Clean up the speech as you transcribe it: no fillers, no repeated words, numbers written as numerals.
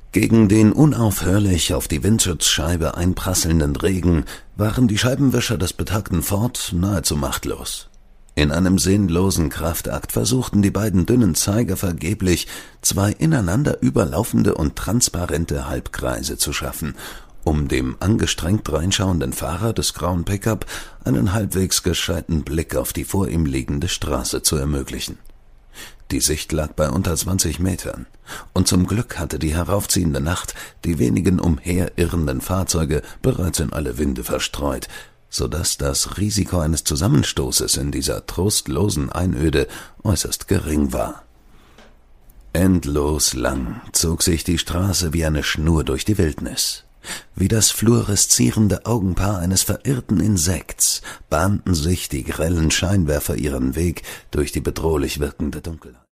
Gegen den unaufhörlich auf die Windschutzscheibe einprasselnden Regen waren die Scheibenwischer des betagten Ford nahezu machtlos. In einem sinnlosen Kraftakt versuchten die beiden dünnen Zeiger vergeblich, zwei ineinander überlaufende und transparente Halbkreise zu schaffen, um dem angestrengt reinschauenden Fahrer des grauen Pickup einen halbwegs gescheiten Blick auf die vor ihm liegende Straße zu ermöglichen. Die Sicht lag bei unter 20 Metern, und zum Glück hatte die heraufziehende Nacht die wenigen umherirrenden Fahrzeuge bereits in alle Winde verstreut, so dass das Risiko eines Zusammenstoßes in dieser trostlosen Einöde äußerst gering war. Endlos lang zog sich die Straße wie eine Schnur durch die Wildnis. Wie das fluoreszierende Augenpaar eines verirrten Insekts bahnten sich die grellen Scheinwerfer ihren Weg durch die bedrohlich wirkende Dunkelheit.